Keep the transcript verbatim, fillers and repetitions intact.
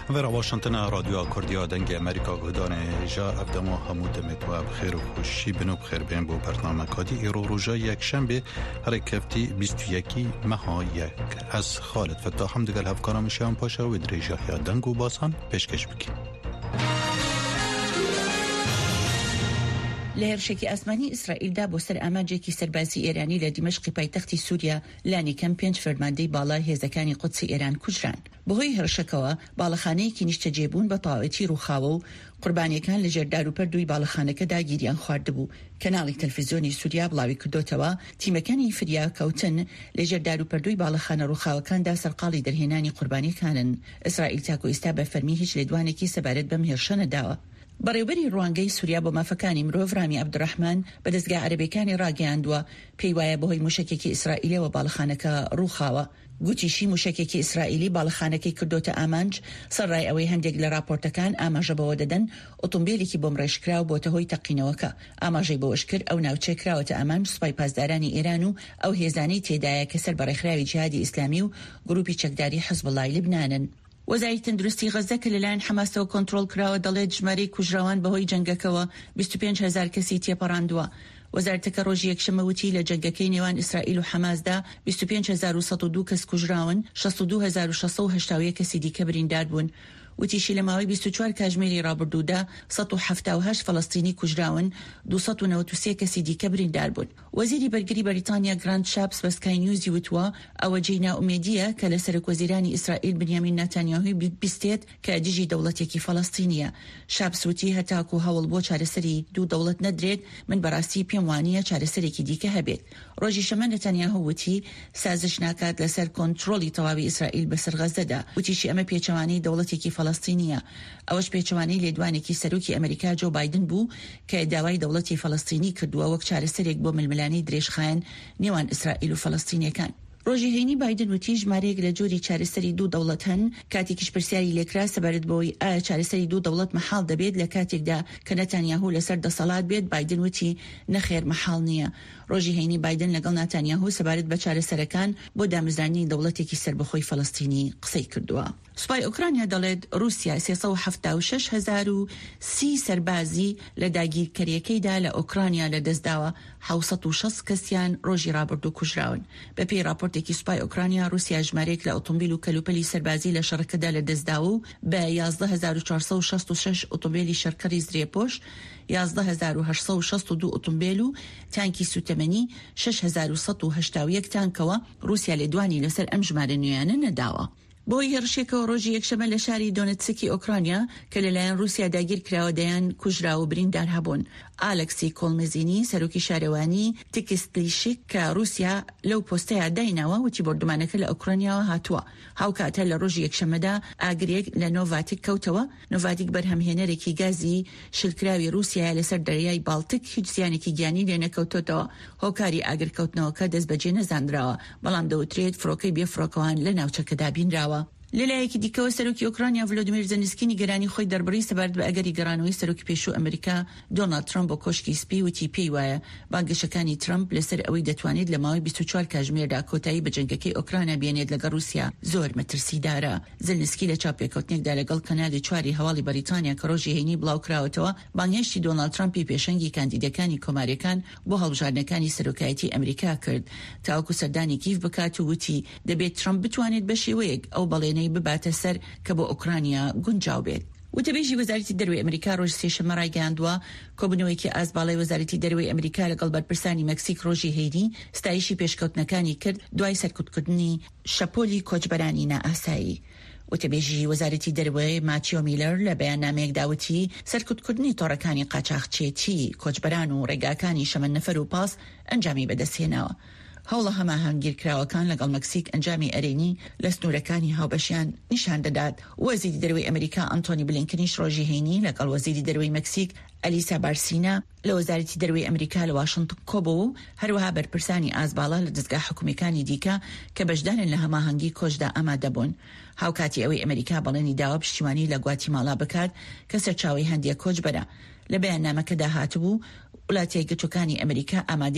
ورا واشنطن رادیو کردیا دنگ امریکا گودان جا افدما حمود متوا بخیر و خوشی بنو بخیر بین بو برنامه کادی ایرو روژا یک شنبه حرکتی بیست و یکی ماه یک از خالد فتاح هم دگل هفکارم شیان پاشا و دریجا یا دنگ و باسان پیشکش بکیم. لهرشکی ئاسمانی ئیسرائیلدا بۆ سەر ئامانجێکی سەربازی ئێرانی لە دیمەشقی پایتەختی سووریا لانی کەم پێنج فەرماندەی باڵای هێزەکانی قودسی ئێران کوژران. بەهۆی هێرشەکەوە باڵەخانەیەکی نیشتەجێبوون بە تەواوەتی ڕووخاوە و قوربانیەکان لە ژێردار و پەردووی باڵەخانەکەدا گیریان خواردبوو. کەناڵی تەلەڤیزیۆنی سووریا بڵاوی کردوتەوە تیمەکانی فریا کەوتن لە ژێردار و پەردووی باڵەخانە ڕووخاوەکاندا سەرقاڵی دەرهێنانی قوربانیەکانن. ئیسرائیل تاکو ئێستا بە فەرمی هیچ لێدوانێکی سەبارەت بەم هێرشە نەداوە. بەڕێوەبەری ڕوانگەی سووریا بۆ مافەکانی مرۆڤ ڕامی عەبدوڕەحمان بە دەستگا عەرەبیەکانی ڕاگەیاندووە پێی وایە بەهۆی موشکێکی ئیسرائیلیەوە باڵەخانەکە ڕووخاوە. گوتیشی موشکێکی ئیسرائیلی باڵەخانەکەی کردوتە ئامانج سەرڕای ئەوەی هەندێک لە راپۆرتەکان ئاماژە بەوە دەدەن ئۆتۆمبیلێکی بۆم ڕێژکراو بۆتە هۆی تەقینەوەکە. ئاماژەی بەوەش کرد ئەو ناوچێکراوەتە ئامانج سوپای پاسدارانی ئێران و ئەو هێزانەی تێدایە کە سەر بەڕێکخراوی جیهادی ئیسلامی و گروپی چەکداری حیزبوڵڵای لبنانن. وەزارەتی تەندروستی غەزە کە لەلایەن حەماسەوە کۆنتڕۆڵ کراوە دەڵێت ژمارەی کوژراوان بەهۆی جەنگەکەوە بیست و پێنج هەزار کەسی تێپەڕاندووە. وەزارەتەکە ڕۆژی یەکشەمە وتی لە جەنگەکەی نێوان ئیسرائیل و حەماسدا بیست و پێنج هەزار و سەد و دوو کەس کوژراون، شەست و دوو هەزار و شەش سەد و هەشتا و یەک کەسی دیکە بریندار بوون. وتیشی لە ماوەی بیست و چوار کاتژمێری ڕابردوودا سەد و حەفتا و هەشت فەڵەستینی کوژراون، دوو سەد و نەوەت و سێ کەسی دیکە بریندار بوون. وەزیری بەرگری بەریتانیا گراند شاپس بە سکای نیوزی وتووە ئەوە جێی نائومێدیە کە لە سەرۆکوەزیرانی ئیسرائیل بنیامین نەتانیاهوی بیستێت کە دژی دەوڵەتێکی فەڵەستینیە. شاپس وتی هەتاکو هەوڵ بۆ چارەسەری دوو دەوڵەت نەدرێت من بەڕاستی پێم وانییە چارەسەرێکی دیکە هەبێت. ڕۆژی شەمە نەتانیاهو وتی سازش ناکات لەسەر کۆنتڕۆڵی تەواوی ئیسرائیل بەسەر غەزەدا. وتیشی ئەمە پێچەوانەی دەوڵەتێکی فەڵەستینیە. ئەوەش پێچەوانەی لێدوانێکی سەرۆکی ئەمریکا جۆ بایدن بوو کە داوای دەوڵەتی فەڵەستینی کردووە وەک چارەسەرێک بۆ ململانی درێژخایەن نێوان ئیسرائیل و فەڵەستینیەکان. ڕۆژی هەینی بایدن وتی ژمارەیەک لە جۆری چارەسەری دوو دەوڵەت هەن کاتێکیش پرسیاری لێکرا سەبارەت بەوەی ئایا چارەسەری دوو دەوڵەت مەحاڵ دەبێت لە کاتێکدا کە نەتانیاهو لەسەر دەسەڵات بێت. بایدن وتی نەخێر مەحاڵ نییە. ڕۆژی هەینی بایدن لەگەڵ نەتانیاهو سەبارەت بە چارەسەرەکان بۆ دامزرانی دەوڵەتێکی سربەخۆی فەڵەستینی قسەی کردووە. سوپای ئوکرانیا دەڵێت رووسیا سێسەد و حەفتا و شەش هەزار و سی سەربازی لە داگیرکاریەکەیدا لە ئوکرانیا لەدەستداوە، حەوت و شەست کەسیان ڕۆژی ڕابردوو کوژراون. بەپێی راپۆرتێکی سوپای ئوکرانیا رووسیا ژمارەیەک لە ئۆتۆمبیل و کەلوپەلی سەربازی لە شەڕەکەدا لەدەستداوە و بە یازدە هەزار و چوار سەد و شەست و شەش ئۆتۆمبیلی شەرکەری زرێپۆش، یازدە هەزار و هەشت سەد و شەست و دوو ئۆتۆمبیل و تانکی سوتەمەنی، شەش هەزار و سەد و هەشتا و یەک تانکەوە رووسیا لێدوانی لەسەر ئەم ژمارە نوێیانە نەداوە. بۆی هێرشێکەوە ڕۆژی یەکشەمە لە شاری دۆنتسکی ئۆکرانیا کە لەلایەن رووسیا داگیر کراوە دەیان کوژرا و بریندار هەبوون. ئالەکسی کۆڵمزینی سەرۆکی شارەوانی تیکستلیشیک کە رووسیا لەو پۆستەیە دایناوە وتی بردومانەکە لە ئۆکرانیاوە هاتووە. هاوکاتە لە ڕۆژی یەکشەمەدا ئاگرێک لە نۆڤاتیک کەوتەوە. نۆڤاتیک بەرهەمهێنەرێکی گازی شلکراوی رووسیا لەسەر دەریای بالتیک هیچ زیانێکی گیانی لێ نەکەوتەوە. هۆکاری ئاگرکەوتنەوەکە دەست بەجێ نەزاندراوە، بەڵام دەوترێت فڕۆکەی بێفڕۆکەوان لە ناوچەکەدا بینراوە. لەلایەکی دیکەوە سەرۆکی ئۆکرانیا ڤلۆدیمیر زەلنسکی نیگەرانی خۆی دەربڕی سەبارەت بە ئەگەری گەڕانەوەی سەرۆکی پێشوو ئەمریکا دۆنالد ترامپ بۆ کۆشکی سپی وتی پێی وایە بانگەشەکانی ترامپ لەسەر ئەوەی دەتوانێت لە ماوەی بیست و چوار کاتژمێردا کۆتایی بە جەنگەکەی ئۆکرانیا بێنێت لەگەڵ رووسیا زۆر مەترسیدارە. زەلنسکی لە چاپێکەوتنێکدا لەگەڵ کەنادی چواری هەواڵی بەریتانیا کە ڕۆژی هەینی بڵاوکراوەتەوە بانگهێشتی دۆنالد ترامپی پێشەنگی کاندیدەکانی کۆماریەکان بۆ هەڵبژاردنەکانی سەرۆکایەتی ئەمریکا کرد تاوەکو سەردانی کیف بکات و وتی دەبێت ترامپ بتوانێت بە شێوەیەک ئەو بەڵێنەی بباتە سەر کە بۆ ئوکرانیا گونجاو بێت. وتەبێژی وەزارەتی دەروی ئەمریکا ڕۆژ سێشەمە ڕایگەیاندووە کۆبنەوەیەکی ئازباڵی وەزارەتی دەروی ئەمریکا لەگەڵ بەرپرسانی مەکسیک ڕۆژی هەینی ستایشی پێشکەوتنەکانی کرد دوای سەرکوتکردنی شەپۆلی کۆچبەرانی نائاسایی. وتەبێژی وەزارەتی دەروی ماتیۆ میلەر لە بەیاننامەیەک داوتی سەرکوتکردنی تۆڕەکانی قاچاقچێتی کۆچبەران و ڕێگاکانی شەمەند نەفەر و پاس ئەنجامی بەدەستهێناوە. هەوڵە هەماهەنگگیرکراوەکان لەگەڵ مەکسیک ئەنجامی ئەرێنی لە سنوورەکانی هاوبەشیان نیشان دەدات. وەزیری دەروی ئەمریکا ئەنتۆنی بلینکنیش ڕۆژی هەینی لەگەڵ وەزیری دەروی مەکسیک ئەلیسا بارسینا لە وەزارەتی دەروی ئەمریکا لە واشنگتن کۆبوو و هەروەها بەرپرسانی ئازباڵا لە دەستگا حکومیەکانی دیکە کە بەشدارن لە هەماهەنگی کۆچدا ئامادەبوون. هاوکاتی ئەوەی ئەمریکا بەڵێنی داوە پشتیوانی لە گواتیماڵا بکات کە سەرچاوەی هەندێک کۆچبەرە. لە بەیاننامەکەدا هاتبوو وڵاتیە گەچووکانی ئەمریکا ئامادە